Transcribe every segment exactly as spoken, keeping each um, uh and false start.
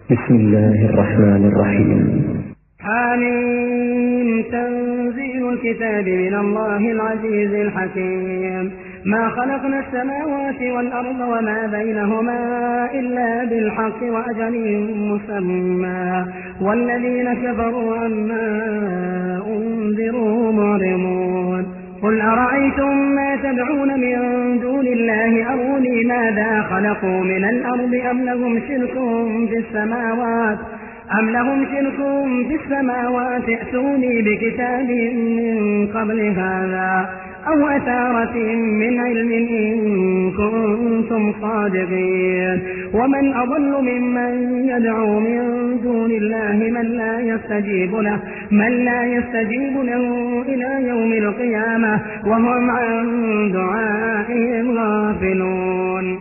بسم الله الرحمن الرحيم. حميم. تنزيل الكتاب من الله العزيز الحكيم. ما خلقنا السماوات والأرض وما بينهما إلا بالحق وأجل مسمى والذين كفروا عما أنذروا معرضون. قل أرأيتم ما تدعون من دون الله أروني ماذا خلقوا من الأرض أم لهم شرك في السماوات أم لهم شرك في السماوات ائتوني بكتاب من قبل هذا أو أثارة من علم إن كنتم صادقين. ومن أضل ممن يدعو من دون الله من لا يستجيب له من لا يستجيب له إلى يوم القيامة وهم عن دعائهم غافلون.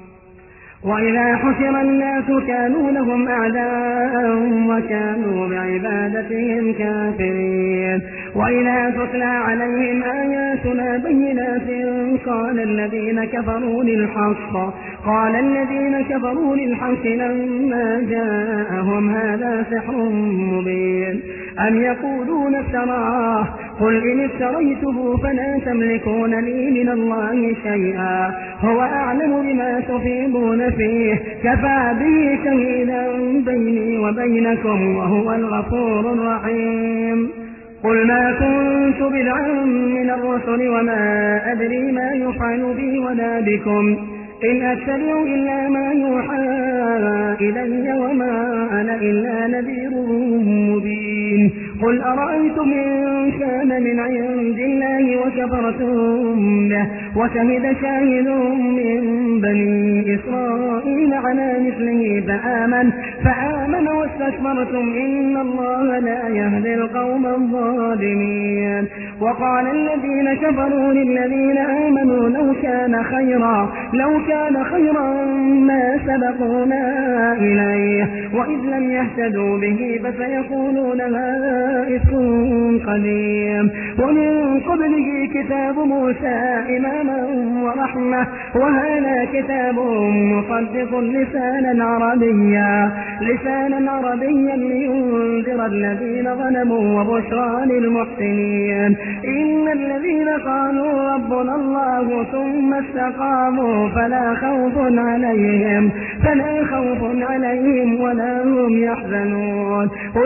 وإذا حشر الناس كانوا لهم أعداء وكانوا بعبادتهم كافرين. وإذا تتلى عليهم آياتنا بينات قال الذين كفروا للحق قال الذين كفروا للحق لما جاءهم هذا سحر مبين أم يقولون افتراه قل إن افتريته فلا تملكون لي من الله شيئا هو أعلم بما تفيضون فيه كفى به شهيدا بيني وبينكم وهو الغفور الرحيم. قل ما كنت بدعا من الرسل وما أدري ما يفعل بي ولا بكم إن أتبع إلا ما يوحى إلي وما أنا إلا نذير مبين. قل أرأيتم إن كان من عند الله وكفرتم به وشهد شاهد من بني إسرائيل على مثله فآمن فآمن واستكبرتم إن الله لا يهدي القوم الظالمين. وقال الذين كفروا للذين آمنوا لو كان خيرا لو كان خيرا ما سبقونا إليه وإذ لم يهتدوا به فسيقولون هذا إفك قديم. ومن قبله كتاب موسى إماما ورحمة وهذا كتاب مصدق لسانا عربيا لسانا عربيا لينذر الذين ظلموا وبشرى للمحسنين. إن الذين قالوا ربنا الله ثم استقاموا فلا خوف عليهم فلا خوف عليهم ولا هم يحزنون.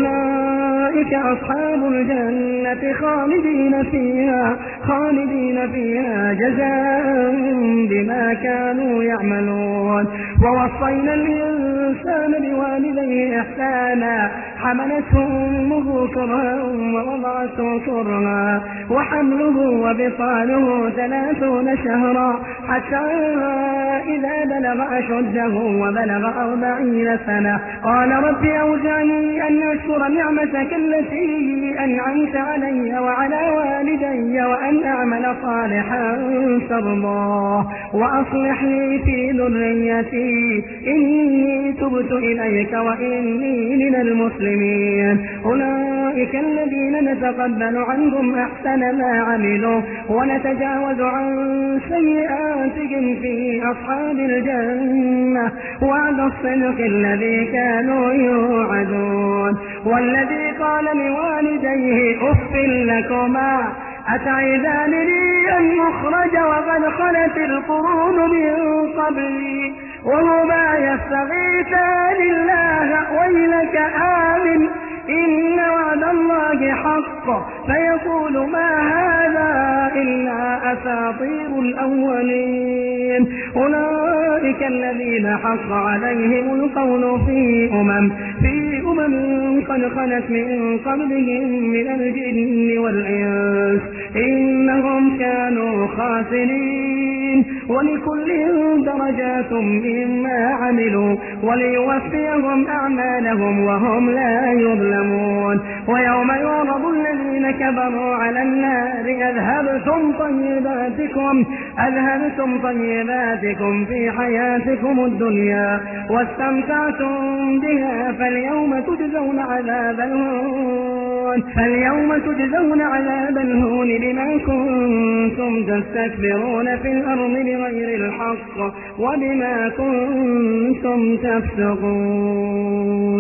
أولئك أصحاب الجنة خالدين فيها خالدين فيها جزاء بما كانوا يعملون. ووصينا الإنسان بوالديه إحسانا حملته أمه كرها ووضعته كرها وحمله وبطاله ثلاثون شهرا حتى إذا بلغ أشده وبلغ أربعين سنة قال رب أوزعني أن أشكر نعمتك التي أنعمت علي وعلى والدي وأن أعمل صالحا ترضاه وأصلح لي في ذريتي إني تبت إليك وإني من المسلمين. أولئك الذين نتقبل عنهم أحسن ما عملوا ونتجاوز عن سيئاتهم في أصحاب الجنة وعد الصدق الذي كانوا يوعدون. والذي قال لوالديه أف لكما أتعدانني أن أخرج وقد خلت القرون من قبلي وهما يستغيثان الله ويلك آمن إن وعد الله حق فيقول ما هذا إلا أساطير الأولين. أولئك الذين حق عليهم القول في أمم في أمم قد خلت من قبلهم من الجن والإنس إنهم كانوا خاسرين. ولكل درجات مما عملوا وليوفيهم أعمالهم وهم لا يظلمون. ويوم يعرض الذين كفروا على النار أذهبتم طيباتكم أذهبتم طيباتكم في حياتكم الدنيا واستمتعتم بها فاليوم تجزون عذاب الهون فاليوم تجزون عذاب الهون بما كنتم تستكبرون في الأرض بغير الحق وبما كنتم تفسقون.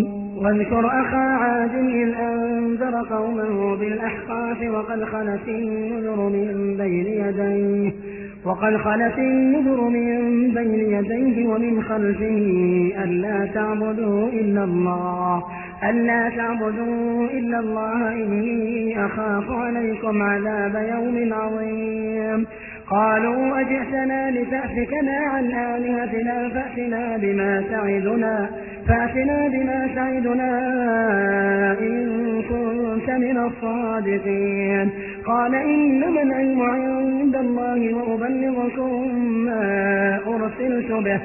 واذكر أخا عاد إذ أنذر قومه بالأحقاف وقد خلت النذر من بين يديه وقد خلت النذر من بين يديه ومن خلفه ألا تعبدوا إلا الله ألا تعبدوا إلا الله إني أخاف عليكم عذاب يوم عظيم. قالوا أجئتنا لتأفكنا عن آلهتنا فأتنا بما تعدنا فأتنا بما تعدنا إن كنت من الصادقين. قال إنما العلم عند الله وأبلغكم ما أرسلت به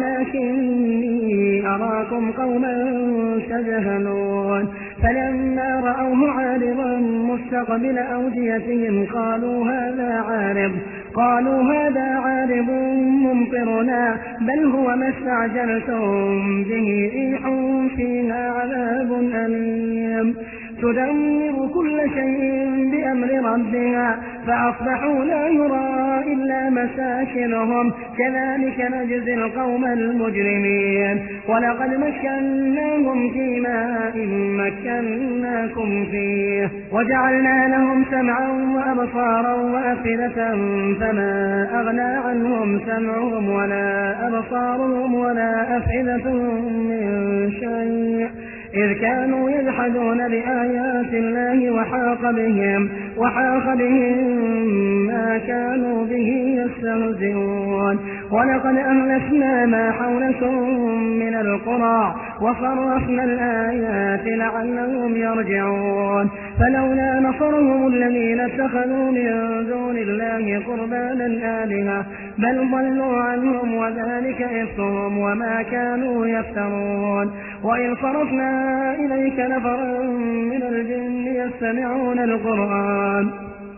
ولكني أراكم قوما تجهلون. فلما رأوه عارضا مستقبل أوديتهم قالوا هذا عارض قالوا هذا عارض ممطرنا بل هو ما استعجلتم به ريح فيها عذاب أليم تدمر كل شيء بأمر ربها فأصبحوا لا يرى إلا مساكنهم كذلك نجزي القوم المجرمين. ولقد مكناهم في ماء مكناكم فيه وجعلنا لهم سمعا وأبصارا وأفئدة فما أغنى عنهم سمعهم ولا أبصارهم ولا أفئدتهم من شيء إذ كانوا يجحدون بآيات الله وحاق بهم وحاق بهم ما كانوا به يستهزئون. ولقد أهلكنا ما حولكم من القرى وصرفنا الآيات لعلهم يرجعون. فلولا نصرهم الذين اتخذوا من دون الله قربانا آلهة بل ضلوا عنهم وذلك إفكهم وما كانوا يفترون. وإذ صرفنا إليك نفرا من الجن يستمعون القرآن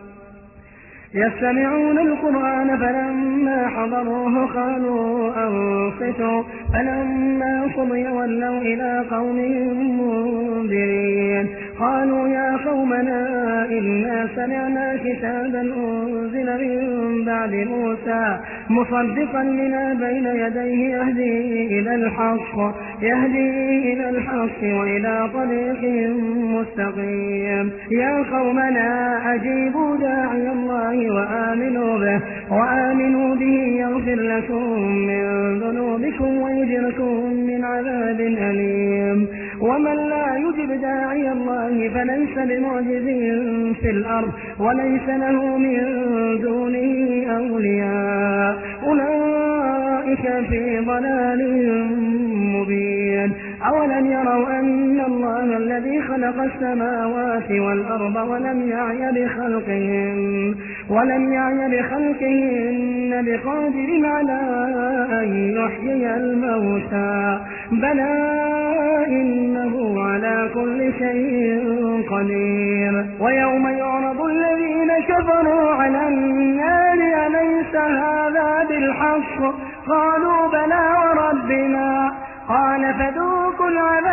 يستمعون القرآن فلما حضروه قالوا أنصتوا فلما قضي ولوا إلى قومهم منذرين. قالوا يا قومنا إنا سمعنا كتابا أنزل من بعد موسى مصدقا لما بين يديه يهدي إلى الحق يهدي إلى الحق وإلى طريق مستقيم. يا قومنا أجيبوا داعي الله وآمنوا به وآمنوا به يغفر لكم من ذنوبكم ويجركم من عذاب أليم. ومن لا يجب داعي الله فليس بمعجز في الأرض وليس له من دونه أولياء أولئك في ضلال مبين. أولم يروا أن الله الذي خلق السماوات والأرض ولم يعي بخلقهن ولم يعي بخلقهن بقادر على أن يحيي الموتى بلى إنه على كل شيء قدير. ويوم يعرض الذين كفروا على النار أليس هذا بالحق قالوا بلى وربنا قال فذوقوا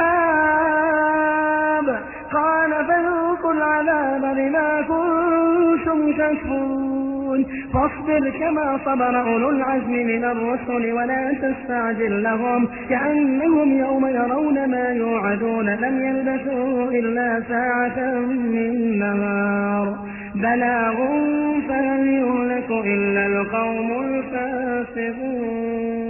العذاب قال فذوقوا العذاب بما كنتم تكفرون. فاصبر كما صبر أولو العزم من الرسل ولا تستعجل لهم كأنهم يوم يرون ما يوعدون لم يلبثوا إلا ساعة من نهار بلاغ فهل يهلك إلا القوم الفاسقون.